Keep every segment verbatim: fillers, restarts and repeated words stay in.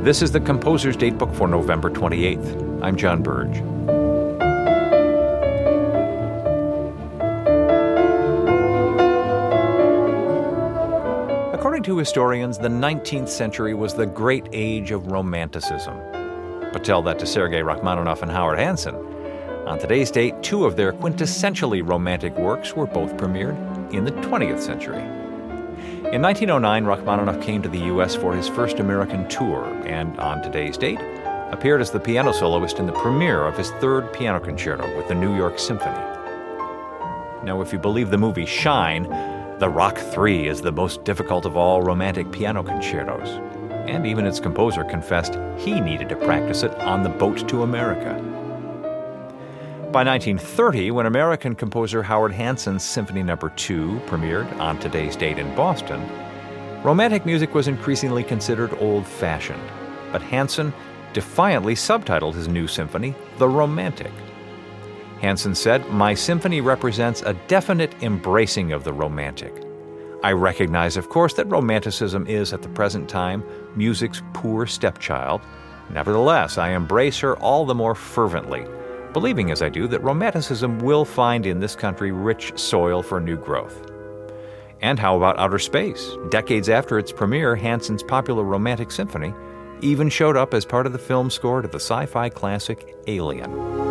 This is the Composer's Datebook for November twenty-eighth. I'm John Burge. According to historians, the nineteenth century was the great age of Romanticism. But tell that to Sergei Rachmaninoff and Howard Hansen. On today's date, two of their quintessentially romantic works were both premiered in the twentieth century. In nineteen oh nine, Rachmaninoff came to the U S for his first American tour, and on today's date, appeared as the piano soloist in the premiere of his third piano concerto with the New York Symphony. Now, if you believe the movie Shine, the Rock three is the most difficult of all romantic piano concertos, and even its composer confessed he needed to practice it on the boat to America. By nineteen thirty, when American composer Howard Hansen's Symphony Number two premiered on today's date in Boston, romantic music was increasingly considered old-fashioned, but Hansen defiantly subtitled his new symphony The Romantic. Hansen said, "My symphony represents a definite embracing of the romantic. I recognize, of course, that romanticism is, at the present time, music's poor stepchild. Nevertheless, I embrace her all the more fervently, believing as I do that romanticism will find in this country rich soil for new growth." And how about outer space? Decades after its premiere, Hansen's popular romantic symphony even showed up as part of the film score to the sci-fi classic Alien.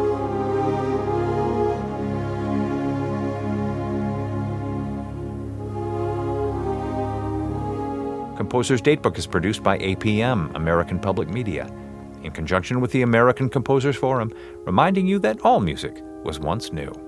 Composer's Datebook is produced by A P M, American Public Media, in conjunction with the American Composers Forum, reminding you that all music was once new.